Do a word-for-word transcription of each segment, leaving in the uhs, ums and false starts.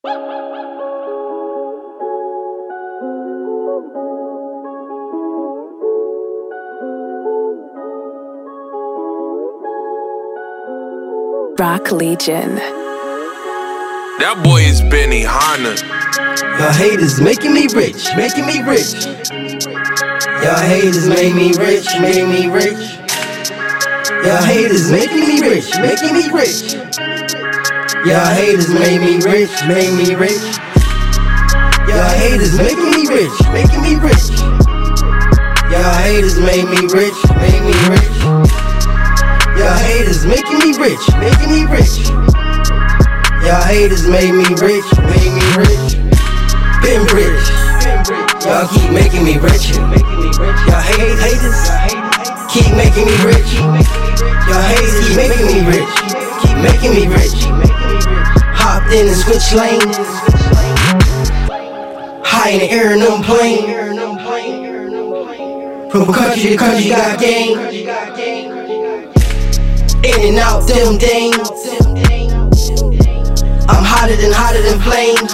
Rock Legion. That boy is Benny Hanna. Y'all haters making me rich, making me rich. Y'all haters made me rich, made me rich. Y'all haters making me rich, making me rich. Y'all haters made me rich, made me rich. Y'all haters making me rich, making me rich. Y'all haters made me rich, made me rich. Y'all haters making me rich, making me rich. Y'all haters made me rich, made me rich. Been rich, y'all keep making me richer. Y'all hate haters, keep making me rich. Y'all haters keep making me rich, keep making me rich. Hopped in and switched lanes, high in the air in them plane. From country to country got game. In and out them dames. I'm hotter than hotter than flame.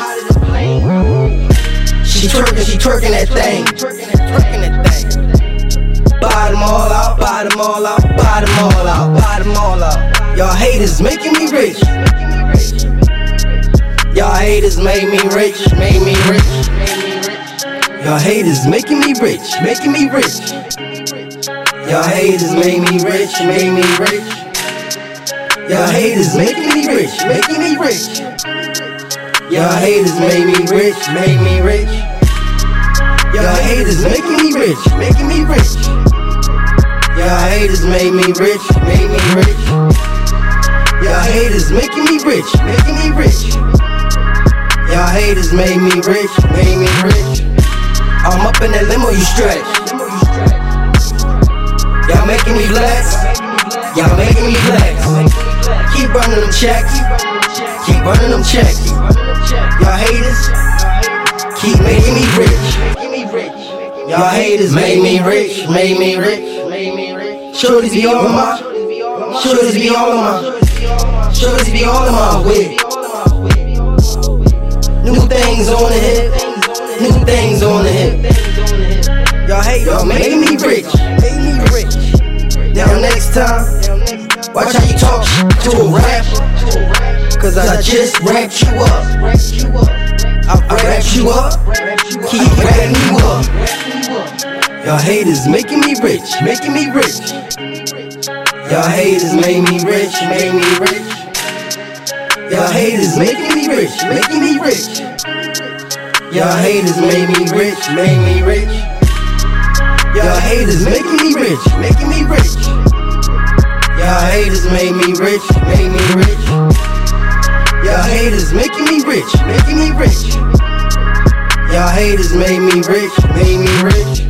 She twerking, she twerking that thing. Buy them all out, buy them all out, buy them all out, buy them all out. Y'all haters making me rich. Y'all haters made me rich, made me rich. Y'all haters making me rich, making me rich. Y'all haters made me rich, made me rich. Y'all haters making me rich, making me rich. Y'all haters made me rich, made me rich. Y'all haters making me rich, making me rich. Y'all haters made me rich, made me rich. Y'all haters making me rich, making me rich. Y'all haters made me rich, made me rich. I'm up in that limo, you stretch. Y'all making me flex. Y'all making me flex. Keep running them checks. Keep running them checks. Y'all haters keep making me rich. Y'all haters made me rich, made me rich. Shorties be all in my, shorties be all in my, shorties be all in my way. New things on the hip, new things on the hip. Y'all hate, y'all made me rich, made me rich. Now next time, watch how you talk to a rap. Cause I just wrapped you up. I wrapped you up, keep wrapping you up. Y'all haters making me rich, making me rich. Y'all haters made me rich, made me rich. Y'all haters making me rich, making me rich. Y'all haters made me rich, made me rich. Y'all haters making me rich, making me rich. Y'all haters made me rich, made me rich. Y'all haters making me rich, making me rich. Y'all haters made me rich, made me rich.